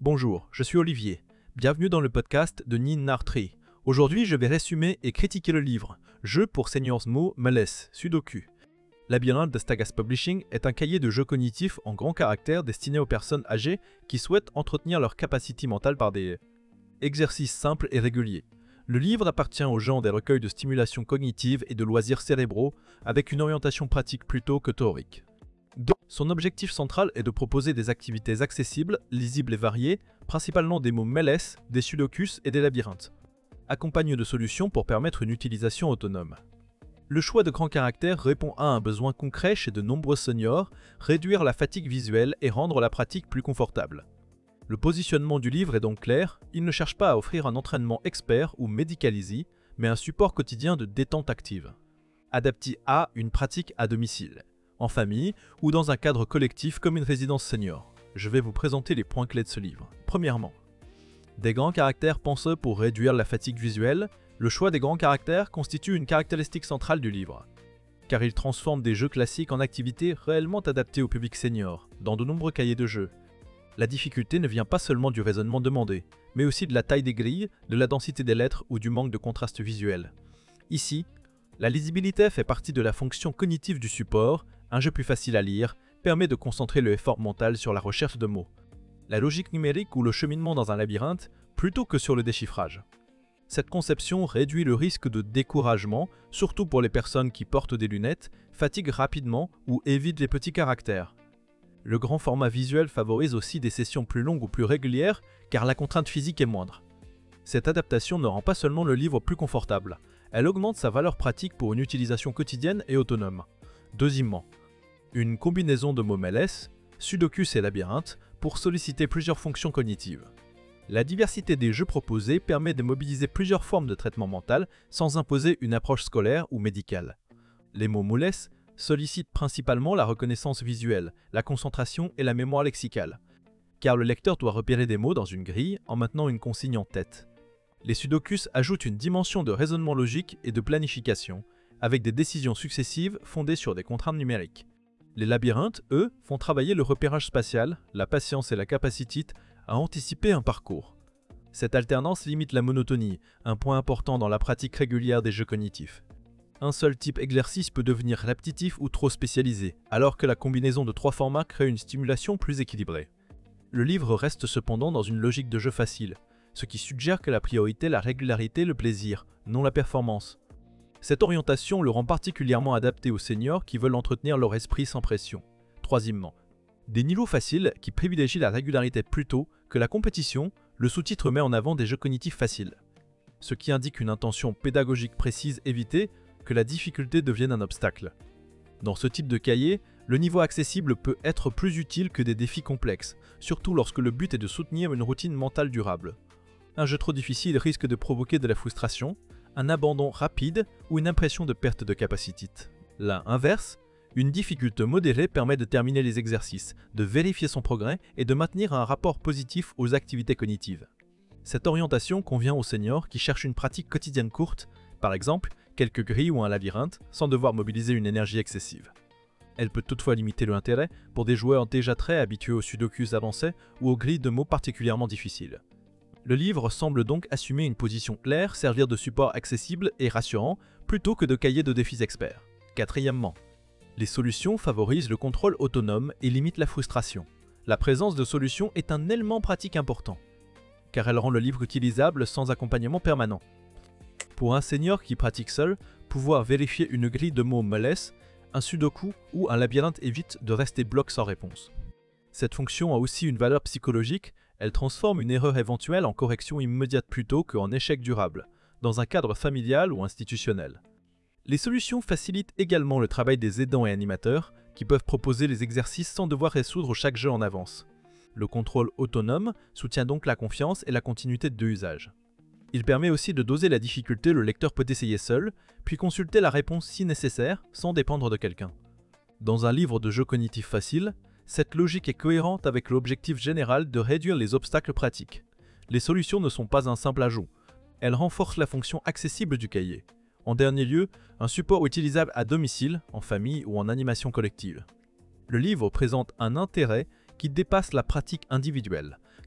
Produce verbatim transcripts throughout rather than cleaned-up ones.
Bonjour, je suis Olivier. Bienvenue dans le podcast de Nin Nartree. Aujourd'hui, je vais résumer et critiquer le livre « Jeux pour Seniors Mo Melles, Sudoku ». Labyrinthe de Stagas Publishing est un cahier de jeux cognitifs en grand caractère destiné aux personnes âgées qui souhaitent entretenir leur capacité mentale par des exercices simples et réguliers. Le livre appartient aux gens des recueils de stimulation cognitive et de loisirs cérébraux avec une orientation pratique plutôt que théorique. Donc, son objectif central est de proposer des activités accessibles, lisibles et variées, principalement des mots melles, des sudokus et des labyrinthes, accompagnés de solutions pour permettre une utilisation autonome. Le choix de grand caractère répond à un besoin concret chez de nombreux seniors, réduire la fatigue visuelle et rendre la pratique plus confortable. Le positionnement du livre est donc clair, il ne cherche pas à offrir un entraînement expert ou médicalisé, mais un support quotidien de détente active, adapté à une pratique à domicile, en famille ou dans un cadre collectif comme une résidence senior. Je vais vous présenter les points clés de ce livre. Premièrement, des grands caractères pensés pour réduire la fatigue visuelle. Le choix des grands caractères constitue une caractéristique centrale du livre, car il transforme des jeux classiques en activités réellement adaptées au public senior, dans de nombreux cahiers de jeux. La difficulté ne vient pas seulement du raisonnement demandé, mais aussi de la taille des grilles, de la densité des lettres ou du manque de contraste visuel. Ici, la lisibilité fait partie de la fonction cognitive du support. Un jeu plus facile à lire permet de concentrer le effort mental sur la recherche de mots, la logique numérique ou le cheminement dans un labyrinthe, plutôt que sur le déchiffrage. Cette conception réduit le risque de découragement, surtout pour les personnes qui portent des lunettes, fatiguent rapidement ou évitent les petits caractères. Le grand format visuel favorise aussi des sessions plus longues ou plus régulières, car la contrainte physique est moindre. Cette adaptation ne rend pas seulement le livre plus confortable, elle augmente sa valeur pratique pour une utilisation quotidienne et autonome. Deuxièmement, une combinaison de mots melles, sudokus et labyrinthes pour solliciter plusieurs fonctions cognitives. La diversité des jeux proposés permet de mobiliser plusieurs formes de traitement mental sans imposer une approche scolaire ou médicale. Les mots moules sollicitent principalement la reconnaissance visuelle, la concentration et la mémoire lexicale, car le lecteur doit repérer des mots dans une grille en maintenant une consigne en tête. Les sudokus ajoutent une dimension de raisonnement logique et de planification, avec des décisions successives fondées sur des contraintes numériques. Les labyrinthes, eux, font travailler le repérage spatial, la patience et la capacité à anticiper un parcours. Cette alternance limite la monotonie, un point important dans la pratique régulière des jeux cognitifs. Un seul type d'exercice peut devenir répétitif ou trop spécialisé, alors que la combinaison de trois formats crée une stimulation plus équilibrée. Le livre reste cependant dans une logique de jeu facile, ce qui suggère que la priorité est la régularité et le plaisir, non la performance. Cette orientation le rend particulièrement adapté aux seniors qui veulent entretenir leur esprit sans pression. Troisièmement, des niveaux faciles qui privilégient la régularité plutôt que la compétition. Le sous-titre met en avant des jeux cognitifs faciles, ce qui indique une intention pédagogique précise, éviter que la difficulté devienne un obstacle. Dans ce type de cahier, le niveau accessible peut être plus utile que des défis complexes, surtout lorsque le but est de soutenir une routine mentale durable. Un jeu trop difficile risque de provoquer de la frustration, un abandon rapide ou une impression de perte de capacité. L'inverse, une difficulté modérée permet de terminer les exercices, de vérifier son progrès et de maintenir un rapport positif aux activités cognitives. Cette orientation convient aux seniors qui cherchent une pratique quotidienne courte, par exemple quelques grilles ou un labyrinthe, sans devoir mobiliser une énergie excessive. Elle peut toutefois limiter l'intérêt pour des joueurs déjà très habitués aux sudokus avancés ou aux grilles de mots particulièrement difficiles. Le livre semble donc assumer une position claire, servir de support accessible et rassurant, plutôt que de cahier de défis experts. Quatrièmement, les solutions favorisent le contrôle autonome et limitent la frustration. La présence de solutions est un élément pratique important, car elle rend le livre utilisable sans accompagnement permanent. Pour un senior qui pratique seul, pouvoir vérifier une grille de mots melles, un sudoku ou un labyrinthe évite de rester bloc sans réponse. Cette fonction a aussi une valeur psychologique. Elle transforme une erreur éventuelle en correction immédiate plutôt qu'en échec durable, dans un cadre familial ou institutionnel. Les solutions facilitent également le travail des aidants et animateurs, qui peuvent proposer les exercices sans devoir résoudre chaque jeu en avance. Le contrôle autonome soutient donc la confiance et la continuité de l'usage. Il permet aussi de doser la difficulté. Le lecteur peut essayer seul, puis consulter la réponse si nécessaire, sans dépendre de quelqu'un. Dans un livre de jeux cognitifs facile, cette logique est cohérente avec l'objectif général de réduire les obstacles pratiques. Les solutions ne sont pas un simple ajout, elles renforcent la fonction accessible du cahier. En dernier lieu, un support utilisable à domicile, en famille ou en animation collective. Le livre présente un intérêt qui dépasse la pratique individuelle,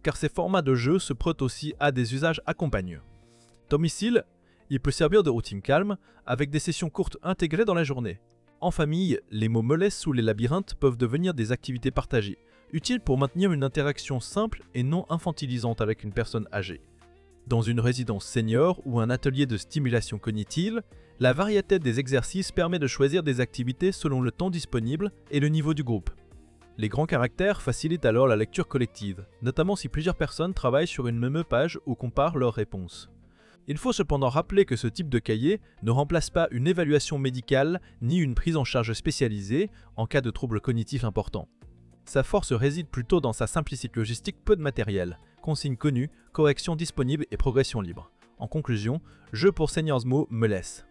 car ces formats de jeu se prêtent aussi à des usages accompagnés. Domicile, il peut servir de routine calme, avec des sessions courtes intégrées dans la journée. En famille, les mots mollesses ou les labyrinthes peuvent devenir des activités partagées, utiles pour maintenir une interaction simple et non infantilisante avec une personne âgée. Dans une résidence senior ou un atelier de stimulation cognitive, la variété des exercices permet de choisir des activités selon le temps disponible et le niveau du groupe. Les grands caractères facilitent alors la lecture collective, notamment si plusieurs personnes travaillent sur une même page ou comparent leurs réponses. Il faut cependant rappeler que ce type de cahier ne remplace pas une évaluation médicale ni une prise en charge spécialisée en cas de troubles cognitifs importants. Sa force réside plutôt dans sa simplicité logistique, peu de matériel, consignes connues, corrections disponibles et progression libre. En conclusion, Jeu pour Seniors Mo me laisse.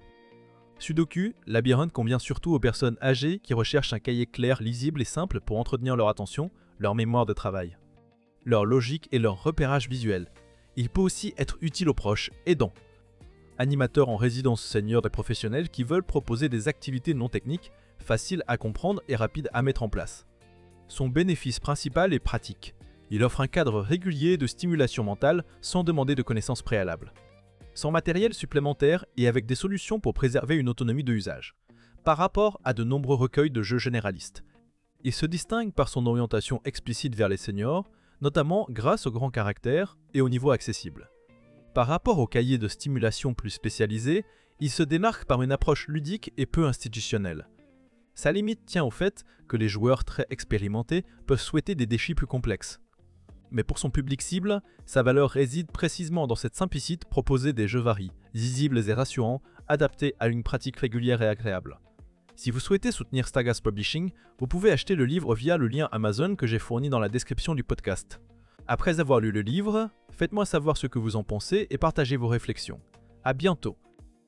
Sudoku, labyrinthe convient surtout aux personnes âgées qui recherchent un cahier clair, lisible et simple pour entretenir leur attention, leur mémoire de travail, leur logique et leur repérage visuel. Il peut aussi être utile aux proches aidants, animateurs en résidence senior des professionnels qui veulent proposer des activités non techniques, faciles à comprendre et rapides à mettre en place. Son bénéfice principal est pratique. Il offre un cadre régulier de stimulation mentale sans demander de connaissances préalables. Sans matériel supplémentaire et avec des solutions pour préserver une autonomie de usage, par rapport à de nombreux recueils de jeux généralistes. Il se distingue par son orientation explicite vers les seniors, notamment grâce au grand caractère et au niveau accessible. Par rapport aux cahiers de stimulation plus spécialisés, il se démarque par une approche ludique et peu institutionnelle. Sa limite tient au fait que les joueurs très expérimentés peuvent souhaiter des défis plus complexes. Mais pour son public cible, sa valeur réside précisément dans cette simplicité proposée des jeux variés, lisibles et rassurants, adaptés à une pratique régulière et agréable. Si vous souhaitez soutenir Stagas Publishing, vous pouvez acheter le livre via le lien Amazon que j'ai fourni dans la description du podcast. Après avoir lu le livre, faites-moi savoir ce que vous en pensez et partagez vos réflexions. À bientôt